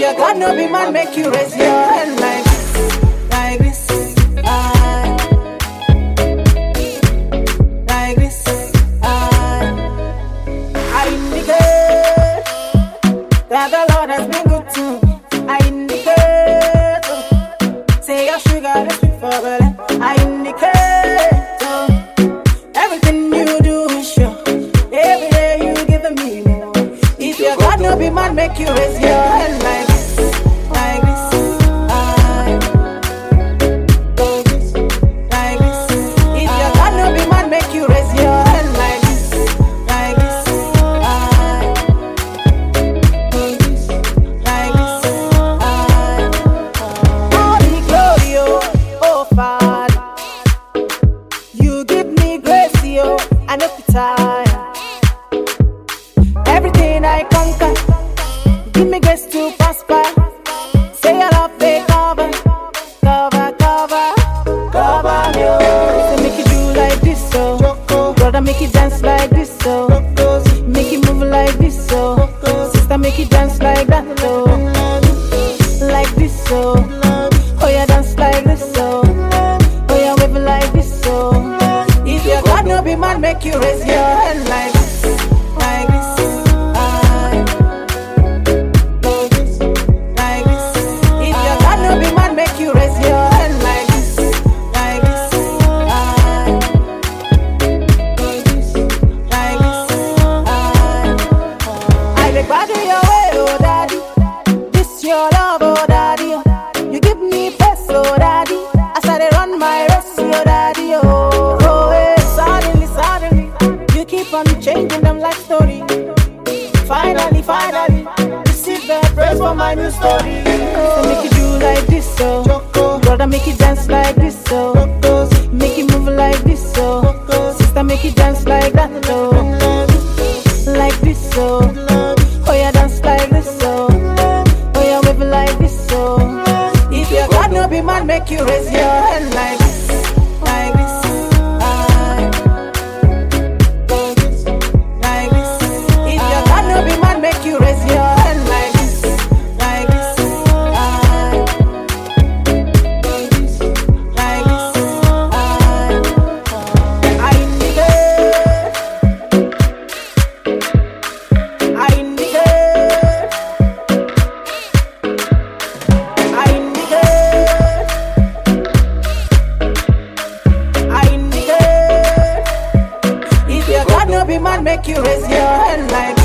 your God no be man, make you raise your hand like this, like this. Like this. I indicate that the Lord has been good to me. I indicate, say your sugar is sweet for better. I indicate, everything you do is sure. Every day you giving me more. If your God no be man, make you raise your hand like this, like this. Like this. If your God no be man, make you raise your hand like this, like this. Like this. All the glory, oh Father, you give me grace, I no fit tire. Everything I conquer, give me grace to prosper. Say your love, they cover, cover, cover, cover me. Say make you do like this, so brother make you dance like this, so make you move like this, so sister make you dance like that, so like this, so oh yeah dance like this, so oh yeah wave like this, so if your God no be man, make you raise your hand like this, like this. Changing them like story. Finally, receive the praise for my new story. So make you do like this, so brother make you dance like this, so make you move like this, so sister make you dance like that, so like this, so oh yeah dance like this, so oh yeah wave like this, so if your God no be man, make you raise your hand like this, like this. Make you raise your hand like